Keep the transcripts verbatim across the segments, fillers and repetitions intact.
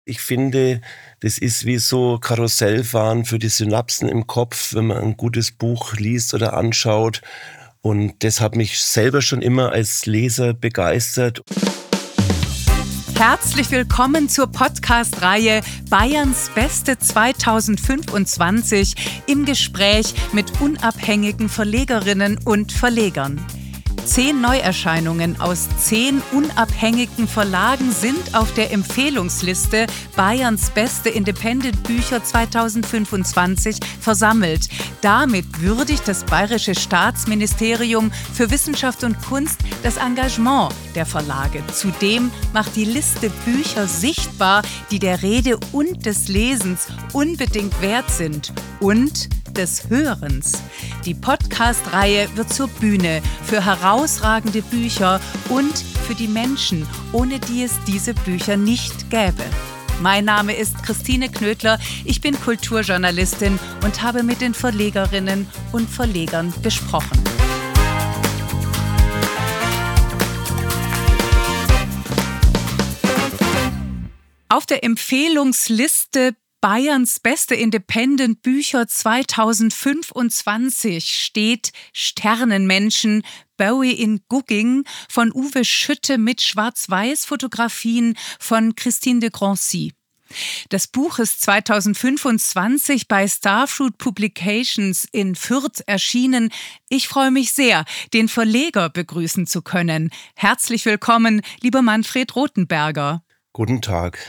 Ich finde, das ist wie so Karussellfahren für die Synapsen im Kopf, wenn man ein gutes Buch liest oder anschaut. Und das hat mich selber schon immer als Leser begeistert. Herzlich willkommen zur Podcast-Reihe Bayerns Beste zweitausendfünfundzwanzig im Gespräch mit unabhängigen Verlegerinnen und Verlegern. Zehn Neuerscheinungen aus zehn unabhängigen Verlagen sind auf der Empfehlungsliste Bayerns Beste Independent-Bücher zweitausendfünfundzwanzig versammelt. Damit würdigt das Bayerische Staatsministerium für Wissenschaft und Kunst das Engagement der Verlage. Zudem macht die Liste Bücher sichtbar, die der Rede und des Lesens unbedingt wert sind und des Hörens. Die Podcast-Reihe wird zur Bühne für herausragende Bücher und für die Menschen, ohne die es diese Bücher nicht gäbe. Mein Name ist Christine Knödler, ich bin Kulturjournalistin und habe mit den Verlegerinnen und Verlegern gesprochen. Auf der Empfehlungsliste Bayerns Beste Independent-Bücher zweitausendfünfundzwanzig steht Sternenmenschen, Bowie in Gugging von Uwe Schütte mit Schwarz-Weiß-Fotografien von Christine de Grancy. Das Buch ist zweitausendfünfundzwanzig bei Starfruit Publications in Fürth erschienen. Ich freue mich sehr, den Verleger begrüßen zu können. Herzlich willkommen, lieber Manfred Rothenberger. Guten Tag.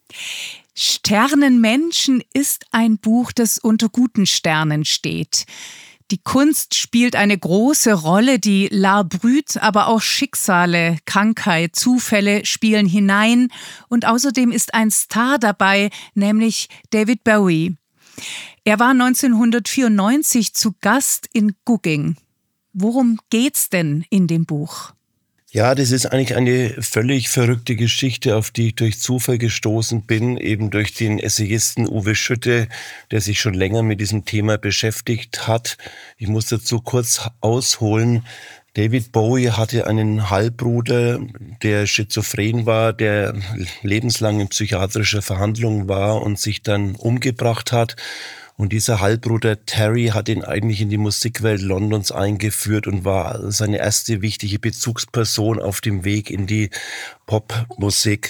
Sternenmenschen ist ein Buch, das unter guten Sternen steht. Die Kunst spielt eine große Rolle, die L'Art Brut, aber auch Schicksale, Krankheit, Zufälle spielen hinein. Und außerdem ist ein Star dabei, nämlich David Bowie. Er war neunzehnhundertvierundneunzig zu Gast in Gugging. Worum geht's denn in dem Buch? Ja, das ist eigentlich eine völlig verrückte Geschichte, auf die ich durch Zufall gestoßen bin, eben durch den Essayisten Uwe Schütte, der sich schon länger mit diesem Thema beschäftigt hat. Ich muss dazu kurz ausholen. David Bowie hatte einen Halbbruder, der schizophren war, der lebenslang in psychiatrischer Verhandlung war und sich dann umgebracht hat. Und dieser Halbbruder Terry hat ihn eigentlich in die Musikwelt Londons eingeführt und war seine erste wichtige Bezugsperson auf dem Weg in die Popmusik.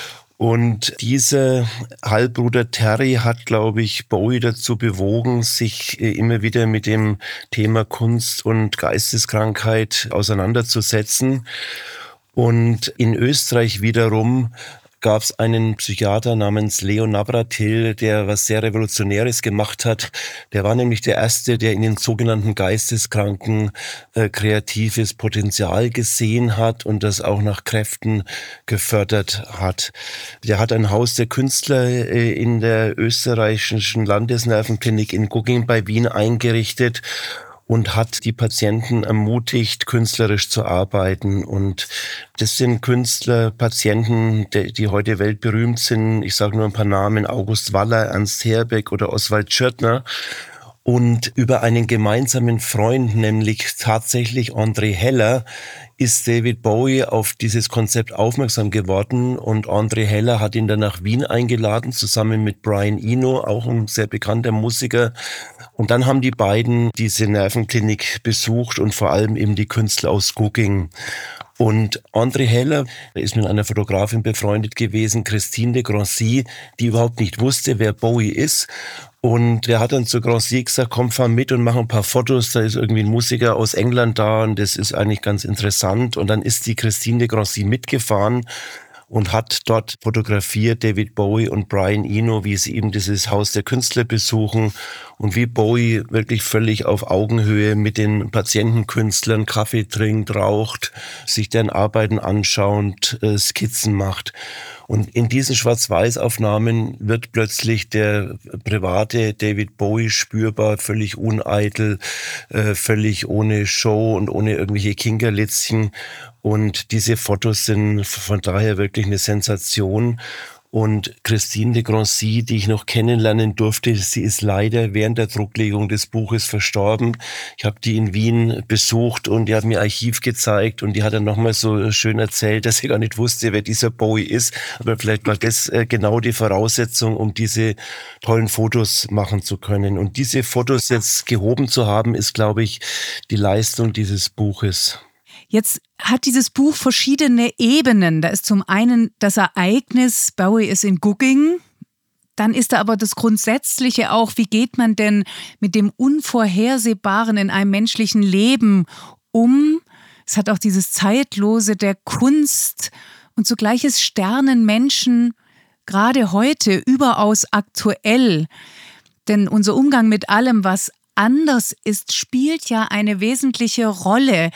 Und dieser Halbbruder Terry hat, glaube ich, Bowie dazu bewogen, sich immer wieder mit dem Thema Kunst und Geisteskrankheit auseinanderzusetzen. Und in Österreich wiederum gab es einen Psychiater namens Leo Navratil, der was sehr Revolutionäres gemacht hat. Der war nämlich der Erste, der in den sogenannten Geisteskranken äh, kreatives Potenzial gesehen hat und das auch nach Kräften gefördert hat. Der hat ein Haus der Künstler äh, in der österreichischen Landesnervenklinik in Gugging bei Wien eingerichtet und hat die Patienten ermutigt, künstlerisch zu arbeiten. Und das sind Künstler, Patienten, die, die heute weltberühmt sind. Ich sage nur ein paar Namen: August Waller, Ernst Herbeck oder Oswald Schirtner. Und über einen gemeinsamen Freund, nämlich tatsächlich André Heller, ist David Bowie auf dieses Konzept aufmerksam geworden. Und André Heller hat ihn dann nach Wien eingeladen, zusammen mit Brian Eno, auch ein sehr bekannter Musiker. Und dann haben die beiden diese Nervenklinik besucht und vor allem eben die Künstler aus Gugging. Und André Heller ist mit einer Fotografin befreundet gewesen, Christine de Grancy, die überhaupt nicht wusste, wer Bowie ist. Und der hat dann zu Grancy gesagt, komm, fahr mit und mach ein paar Fotos. Da ist irgendwie ein Musiker aus England da und das ist eigentlich ganz interessant. Und dann ist die Christine de Grancy mitgefahren und hat dort fotografiert, David Bowie und Brian Eno, wie sie eben dieses Haus der Künstler besuchen und wie Bowie wirklich völlig auf Augenhöhe mit den Patientenkünstlern Kaffee trinkt, raucht, sich deren Arbeiten anschaut, äh, Skizzen macht. Und in diesen Schwarz-Weiß-Aufnahmen wird plötzlich der private David Bowie spürbar, völlig uneitel, äh, völlig ohne Show und ohne irgendwelche Kinkerlitzchen. Und diese Fotos sind von daher wirklich eine Sensation. Und Christine de Grancy, die ich noch kennenlernen durfte, sie ist leider während der Drucklegung des Buches verstorben. Ich habe die in Wien besucht und die hat mir Archiv gezeigt und die hat dann nochmal so schön erzählt, dass sie gar nicht wusste, wer dieser Bowie ist. Aber vielleicht war das äh, genau die Voraussetzung, um diese tollen Fotos machen zu können. Und diese Fotos jetzt gehoben zu haben, ist, glaube ich, die Leistung dieses Buches. Jetzt hat dieses Buch verschiedene Ebenen. Da ist zum einen das Ereignis, Bowie ist in Gugging. Dann ist da aber das Grundsätzliche auch, wie geht man denn mit dem Unvorhersehbaren in einem menschlichen Leben um? Es hat auch dieses Zeitlose der Kunst und zugleich ist Sternenmenschen gerade heute überaus aktuell. Denn unser Umgang mit allem, was anders ist, spielt ja eine wesentliche Rolle.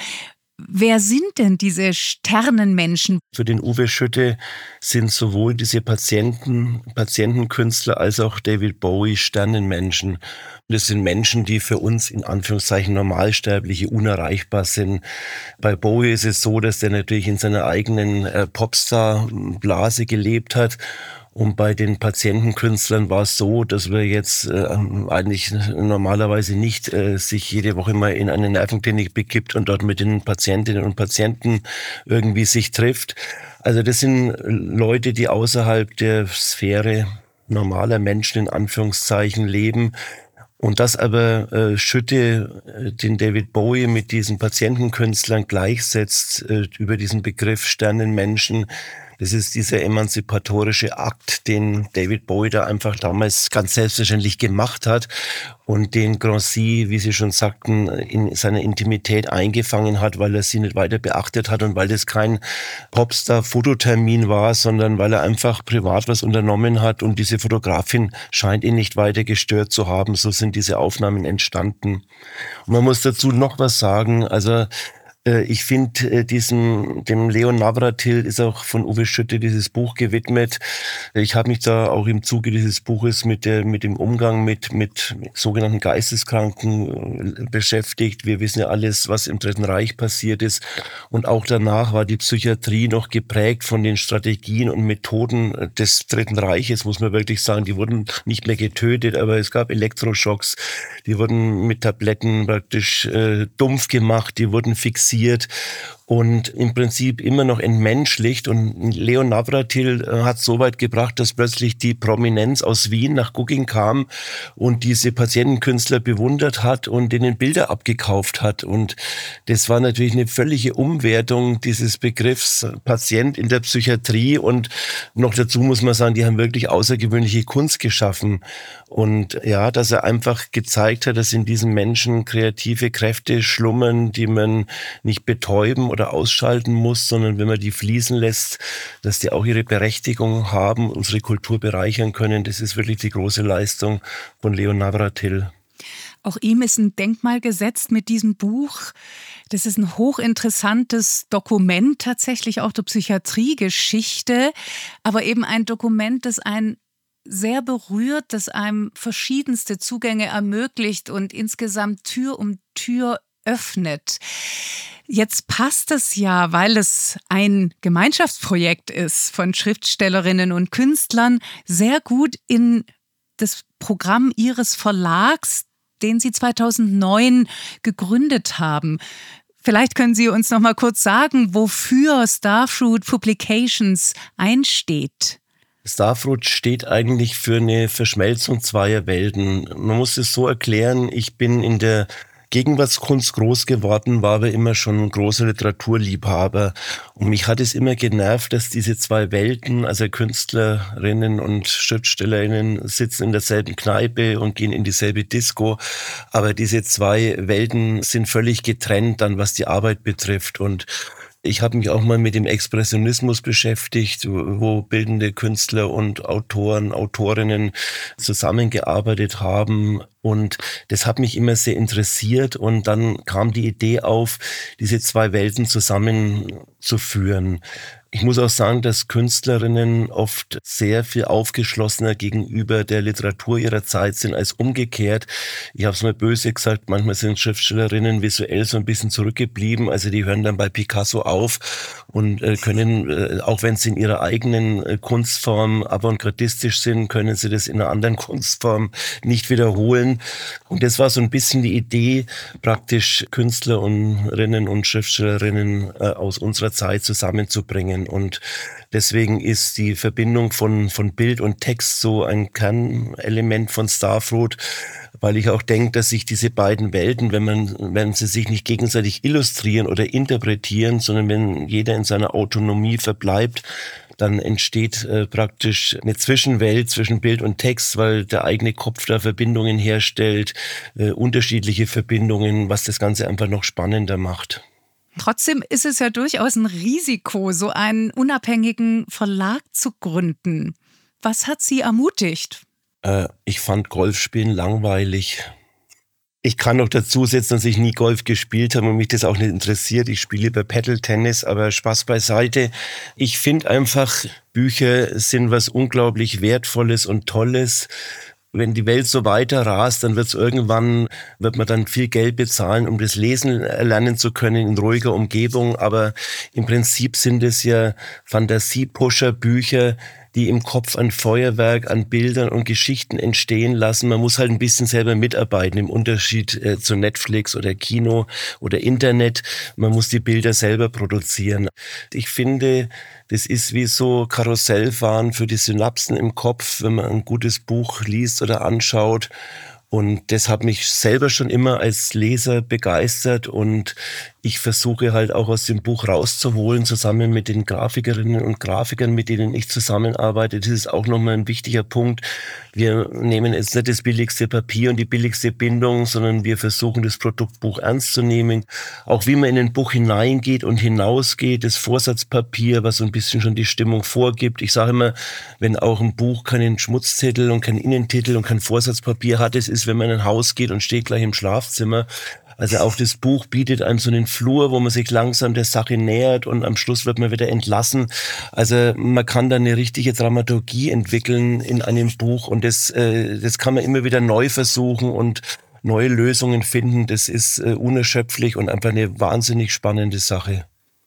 Wer sind denn diese Sternenmenschen? Für den Uwe Schütte sind sowohl diese Patienten, Patientenkünstler als auch David Bowie Sternenmenschen. Das sind Menschen, die für uns in Anführungszeichen Normalsterbliche unerreichbar sind. Bei Bowie ist es so, dass der natürlich in seiner eigenen äh, Popstar-Blase gelebt hat. Und bei den Patientenkünstlern war es so, dass wir jetzt äh, eigentlich normalerweise nicht äh, sich jede Woche mal in eine Nervenklinik begibt und dort mit den Patientinnen und Patienten irgendwie sich trifft. Also das sind Leute, die außerhalb der Sphäre normaler Menschen in Anführungszeichen leben. Und dass aber äh, Schütte äh, den David Bowie mit diesen Patientenkünstlern gleichsetzt äh, über diesen Begriff Sternenmenschen, das ist dieser emanzipatorische Akt, den David Bowie da einfach damals ganz selbstverständlich gemacht hat und den Grancy, wie Sie schon sagten, in seiner Intimität eingefangen hat, weil er sie nicht weiter beachtet hat und weil das kein Popstar-Fototermin war, sondern weil er einfach privat was unternommen hat und diese Fotografin scheint ihn nicht weiter gestört zu haben. So sind diese Aufnahmen entstanden. Und man muss dazu noch was sagen, also ich finde, diesem dem Leon Navratil ist auch von Uwe Schütte dieses Buch gewidmet. Ich habe mich da auch im Zuge dieses Buches mit der mit dem Umgang mit mit sogenannten Geisteskranken beschäftigt. Wir wissen ja alles, was im Dritten Reich passiert ist. Und auch danach war die Psychiatrie noch geprägt von den Strategien und Methoden des Dritten Reiches, muss man wirklich sagen. Die wurden nicht mehr getötet, aber es gab Elektroschocks. Die wurden mit Tabletten praktisch äh, dumpf gemacht, die wurden fixiert und im Prinzip immer noch entmenschlicht. Und Leon Navratil hat so weit gebracht, dass plötzlich die Prominenz aus Wien nach Gugging kam und diese Patientenkünstler bewundert hat und denen Bilder abgekauft hat. Und das war natürlich eine völlige Umwertung dieses Begriffs Patient in der Psychiatrie. Und noch dazu muss man sagen, die haben wirklich außergewöhnliche Kunst geschaffen. Und ja, dass er einfach gezeigt hat, dass in diesen Menschen kreative Kräfte schlummern, die man nicht betäuben oder ausschalten muss, sondern wenn man die fließen lässt, dass die auch ihre Berechtigung haben, unsere Kultur bereichern können. Das ist wirklich die große Leistung von Leon Navratil. Auch ihm ist ein Denkmal gesetzt mit diesem Buch. Das ist ein hochinteressantes Dokument, tatsächlich auch der Psychiatriegeschichte, aber eben ein Dokument, das einen sehr berührt, das einem verschiedenste Zugänge ermöglicht und insgesamt Tür um Tür öffnet. Jetzt passt es ja, weil es ein Gemeinschaftsprojekt ist von Schriftstellerinnen und Künstlern, sehr gut in das Programm Ihres Verlags, den Sie zweitausendneun gegründet haben. Vielleicht können Sie uns noch mal kurz sagen, wofür Starfruit Publications einsteht. Starfruit steht eigentlich für eine Verschmelzung zweier Welten. Man muss es so erklären, ich bin in der Gegenwartskunst groß geworden, war aber immer schon ein großer Literaturliebhaber. Und mich hat es immer genervt, dass diese zwei Welten, also Künstlerinnen und Schriftstellerinnen, sitzen in derselben Kneipe und gehen in dieselbe Disco. Aber diese zwei Welten sind völlig getrennt dann, was die Arbeit betrifft. Und ich habe mich auch mal mit dem Expressionismus beschäftigt, wo bildende Künstler und Autoren, Autorinnen zusammengearbeitet haben. Und das hat mich immer sehr interessiert und dann kam die Idee auf, diese zwei Welten zusammenzuführen. Ich muss auch sagen, dass Künstlerinnen oft sehr viel aufgeschlossener gegenüber der Literatur ihrer Zeit sind als umgekehrt. Ich habe es mal böse gesagt, manchmal sind Schriftstellerinnen visuell so ein bisschen zurückgeblieben. Also die hören dann bei Picasso auf und äh, können, äh, auch wenn sie in ihrer eigenen äh, Kunstform avantgardistisch sind, können sie das in einer anderen Kunstform nicht wiederholen. Und das war so ein bisschen die Idee, praktisch Künstlerinnen und Schriftstellerinnen äh, aus unserer Zeit zusammenzubringen. Und deswegen ist die Verbindung von, von Bild und Text so ein Kernelement von Starfruit, weil ich auch denke, dass sich diese beiden Welten, wenn man, wenn sie sich nicht gegenseitig illustrieren oder interpretieren, sondern wenn jeder in seiner Autonomie verbleibt, dann entsteht äh, praktisch eine Zwischenwelt zwischen Bild und Text, weil der eigene Kopf da Verbindungen herstellt, äh, unterschiedliche Verbindungen, was das Ganze einfach noch spannender macht. Trotzdem ist es ja durchaus ein Risiko, so einen unabhängigen Verlag zu gründen. Was hat Sie ermutigt? Äh, ich fand Golfspielen langweilig. Ich kann noch dazu setzen, dass ich nie Golf gespielt habe und mich das auch nicht interessiert. Ich spiele lieber Paddle-Tennis, aber Spaß beiseite. Ich finde einfach, Bücher sind was unglaublich Wertvolles und Tolles. Wenn die Welt so weiter rast, dann wird's irgendwann, wird man dann viel Geld bezahlen, um das Lesen lernen zu können in ruhiger Umgebung. Aber im Prinzip sind es ja Fantasiepusher-Bücher, die im Kopf ein Feuerwerk an Bildern und Geschichten entstehen lassen. Man muss halt ein bisschen selber mitarbeiten, im Unterschied äh, zu Netflix oder Kino oder Internet. Man muss die Bilder selber produzieren. Ich finde, das ist wie so Karussellfahren für die Synapsen im Kopf, wenn man ein gutes Buch liest oder anschaut. Und das hat mich selber schon immer als Leser begeistert und ich versuche halt auch aus dem Buch rauszuholen, zusammen mit den Grafikerinnen und Grafikern, mit denen ich zusammenarbeite. Das ist auch nochmal ein wichtiger Punkt. Wir nehmen jetzt nicht das billigste Papier und die billigste Bindung, sondern wir versuchen, das Produktbuch ernst zu nehmen. Auch wie man in ein Buch hineingeht und hinausgeht, das Vorsatzpapier, was so ein bisschen schon die Stimmung vorgibt. Ich sage immer, wenn auch ein Buch keinen Schmutztitel und keinen Innentitel und kein Vorsatzpapier hat, es ist, wenn man in ein Haus geht und steht gleich im Schlafzimmer. Also auch das Buch bietet einem so einen Flur, wo man sich langsam der Sache nähert und am Schluss wird man wieder entlassen. Also man kann da eine richtige Dramaturgie entwickeln in einem Buch und das, äh, das kann man immer wieder neu versuchen und neue Lösungen finden. Das ist äh, unerschöpflich und einfach eine wahnsinnig spannende Sache.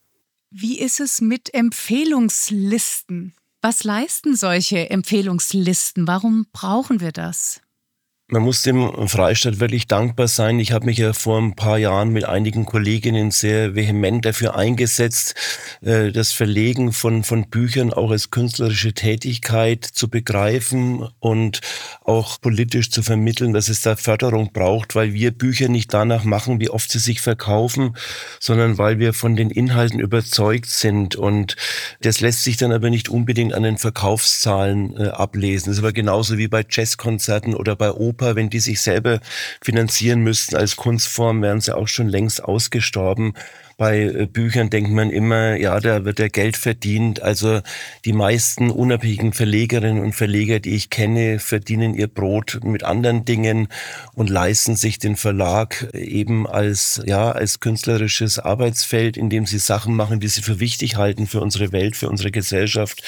Wie ist es mit Empfehlungslisten? Was leisten solche Empfehlungslisten? Warum brauchen wir das? Man muss dem Freistaat wirklich dankbar sein. Ich habe mich ja vor ein paar Jahren mit einigen Kolleginnen sehr vehement dafür eingesetzt, das Verlegen von, von Büchern auch als künstlerische Tätigkeit zu begreifen und auch politisch zu vermitteln, dass es da Förderung braucht, weil wir Bücher nicht danach machen, wie oft sie sich verkaufen, sondern weil wir von den Inhalten überzeugt sind. Und das lässt sich dann aber nicht unbedingt an den Verkaufszahlen äh, ablesen. Das ist aber genauso wie bei Jazzkonzerten oder bei Oper. Wenn die sich selber finanzieren müssten als Kunstform, wären sie auch schon längst ausgestorben. Bei Büchern denkt man immer, ja, da wird ja Geld verdient. Also die meisten unabhängigen Verlegerinnen und Verleger, die ich kenne, verdienen ihr Brot mit anderen Dingen und leisten sich den Verlag eben als, ja, als künstlerisches Arbeitsfeld, in dem sie Sachen machen, die sie für wichtig halten für unsere Welt, für unsere Gesellschaft.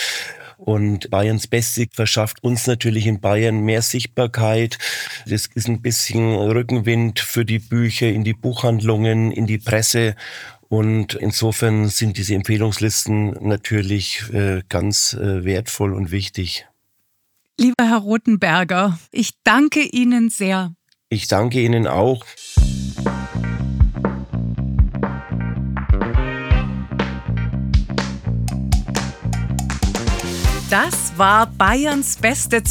Und Bayerns Beste verschafft uns natürlich in Bayern mehr Sichtbarkeit. Das ist ein bisschen Rückenwind für die Bücher in die Buchhandlungen, in die Presse. Und insofern sind diese Empfehlungslisten natürlich äh, ganz äh, wertvoll und wichtig. Lieber Herr Rothenberger, ich danke Ihnen sehr. Ich danke Ihnen auch. Das war Bayerns Beste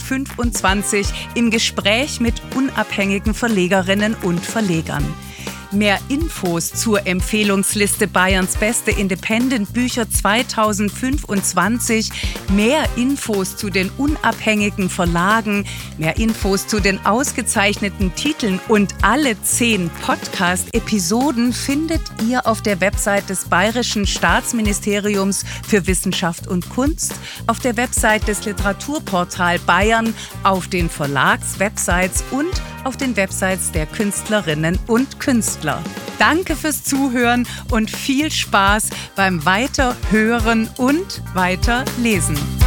zweitausendfünfundzwanzig im Gespräch mit unabhängigen Verlegerinnen und Verlegern. Mehr Infos zur Empfehlungsliste Bayerns beste Independent-Bücher zweitausendfünfundzwanzig, mehr Infos zu den unabhängigen Verlagen, mehr Infos zu den ausgezeichneten Titeln und alle zehn Podcast-Episoden findet ihr auf der Website des Bayerischen Staatsministeriums für Wissenschaft und Kunst, auf der Website des Literaturportal Bayern, auf den Verlagswebsites und auf den Websites der Künstlerinnen und Künstler. Danke fürs Zuhören und viel Spaß beim Weiterhören und Weiterlesen.